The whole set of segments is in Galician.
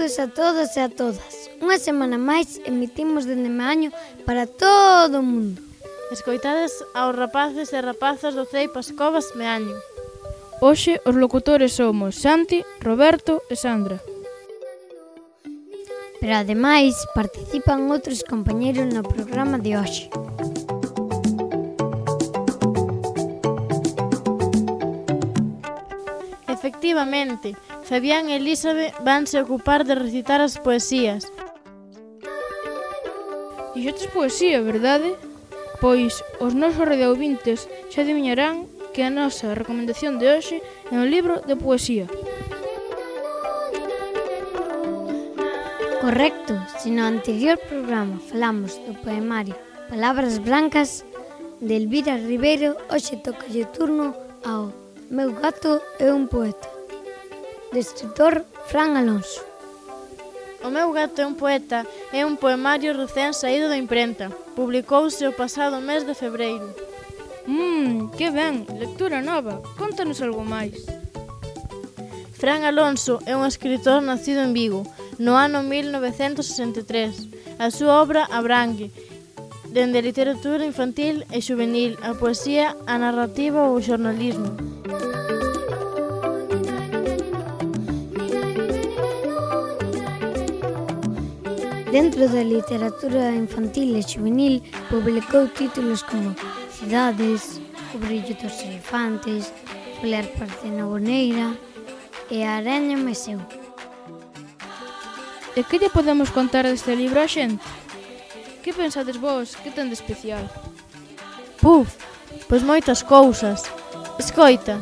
Benvidos a todos e a todas. Unha semana máis emitimos dende Meaño para todo o mundo. Escoitades aos rapaces e rapazas do Ceipas Covas Meaño. Hoxe os locutores somos Santi, Roberto e Sandra. Pero ademais participan outros compañeros no programa de hoxe. Efectivamente, Fabián e Elizabeth vanse ocupar de recitar as poesías. Dixetes poesía, verdade? Pois os nosos radioouvintes xa adiviñarán que a nosa recomendación de hoxe é un libro de poesía. Correcto, se no anterior programa falamos do poemario Palabras Blancas de Elvira Ribeiro, hoxe toca o turno ao Meu gato é un poeta, do escritor Fran Alonso. O meu gato é un poeta é un poemario recén saído da imprenta. Publicouse o pasado mes de febreiro. Que ben, lectura nova. Contanos algo máis. Fran Alonso é un escritor nacido en Vigo, no ano 1963. A súa obra abrangue dende a literatura infantil e xuvenil, a poesía, a narrativa ou o xornalismo. Dentro da literatura infantil e xuvenil publicou títulos como Cidades, O brillo dos elefantes, Foler parte na boneira e A araña meseu. E que lle podemos contar deste libro a xente? Que pensades vos? Que ten de especial? Puf, pois moitas cousas. Escoita.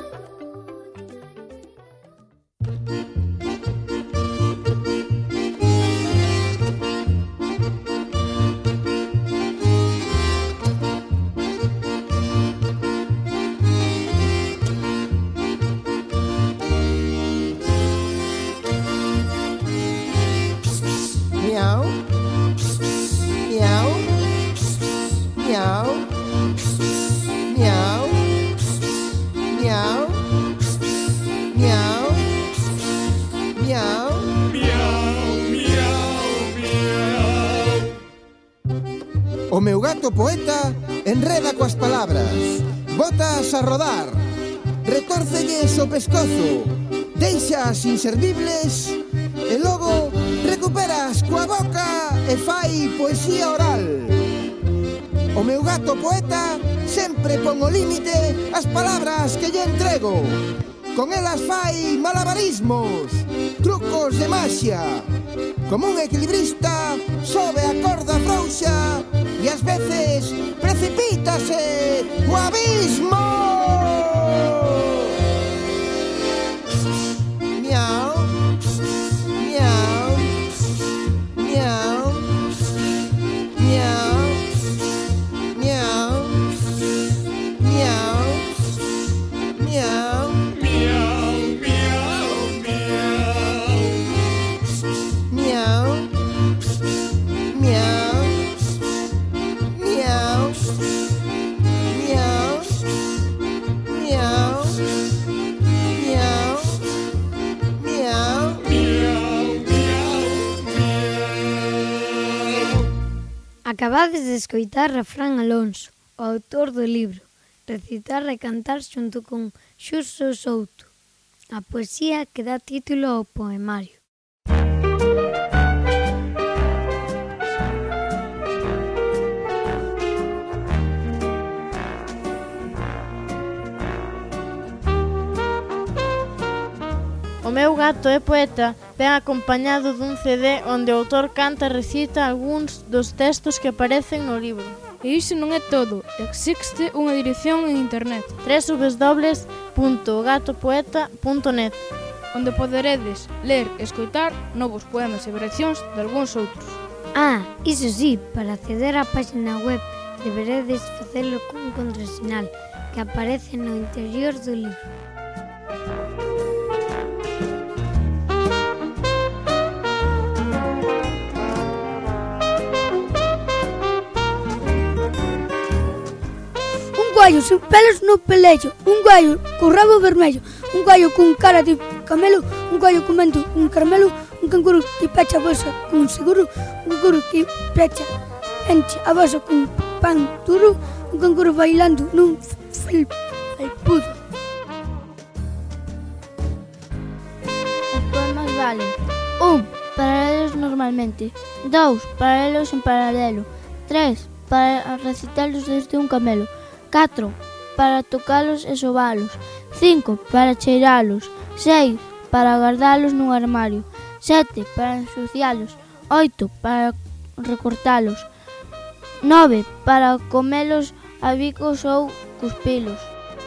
Miau, miau, miau, miau, miau, miau, miau, miau. O meu gato poeta enreda coas palabras, botas a rodar, retórcelles o pescozo, deixas inservibles e logo recuperas coa boca e fai poesía oral. O meu gato poeta sempre pon o límite as palabras que lle entrego. Con elas fai malabarismos, trucos de maxia. Como un equilibrista sobe a corda frouxa e ás veces precipítase o abismo. Miau. Acabades de escoitar a Fran Alonso, o autor do libro, recitar e cantar xunto con Xurxo Souto, a poesía que dá título ao poemario. O meu gato é poeta ven acompañado dun CD onde o autor canta e recita algúns dos textos que aparecen no libro. E iso non é todo, existe unha dirección en internet www.gatopoeta.net, onde poderedes ler e escoitar novos poemas e variacións de algúns outros. Iso sí, para acceder á página web deberedes facelo cun contrasinal que aparece no interior do libro. gallo sen pelos no pelecho, un gallo con rabo vermello, un gallo con cara de camelo, un gallo comendo un caramelo, un un canguro que pecha a bolsa con seguro, un canguro que enche a bolsa con pan duro, un canguro bailando nun felpudo. Os poemas valen 1. Para lelos normalmente 2. Para lelos en paralelo 3. Para recitalos desde un camelo 4. Para tocalos e sobalos 5. Para cheiralos 6. Para guardalos nun armario 7. Para ensucialos 8. Para recortalos 9. Para comelos a bicos ou cuspilos.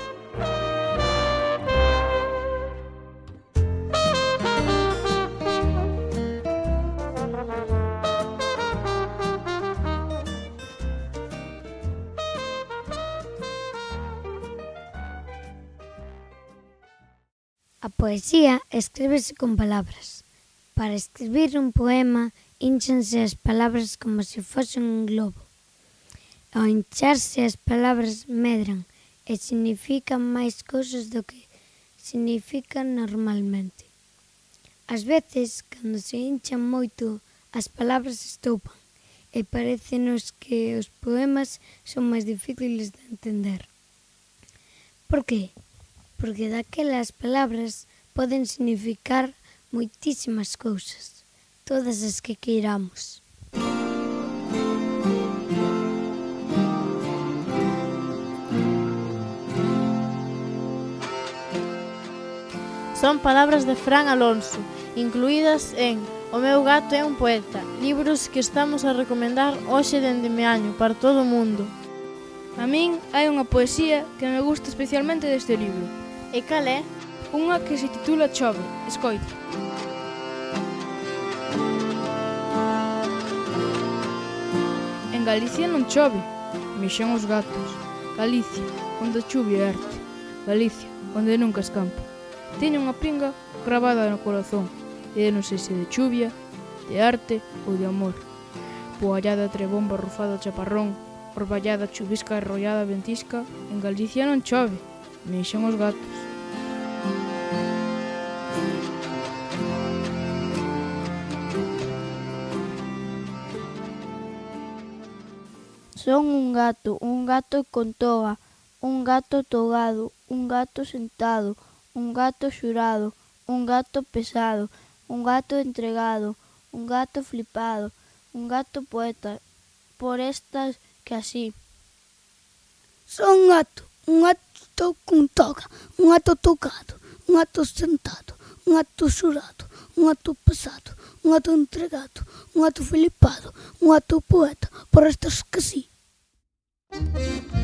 A poesía escríbese con palabras. Para escribir un poema, ínchanse as palabras como se fosen un globo. Ao hincharse as palabras medran e significan máis cousas do que significan normalmente. Ás veces, cando se hinchan moito, as palabras estoupan e parécenos que os poemas son máis difíciles de entender. Por que? Porque daquelas palabras poden significar moitísimas cousas, todas as que queiramos. Son palabras de Fran Alonso, incluídas en O meu gato é un poeta, libros que estamos a recomendar hoxe dende Meaño para todo o mundo. A min hai unha poesía que me gusta especialmente deste libro. E cal é? Unha que se titula Chove, escoita. En Galicia non chove, mexan os gatos. Galicia, onde a chuvia é arte. Galicia, onde nunca escampa. Teño unha pinga gravada no corazón, e non sei se de chuvia, de arte ou de amor. Poallada trebomba rufada chaparrón, orballada chuvisca e rollada ventisca, en Galicia non chove, mexan os gatos. Son un gato con toga, un gato togado, un gato sentado, un gato xurado, un gato pesado, un gato entregado, un gato flipado, un gato poeta, por estas que así. Son un gato con toga, un gato tocado, un gato sentado, un gato xurado, un gato pesado, un gato entregado, un gato flipado, un gato poeta, por estas que sí.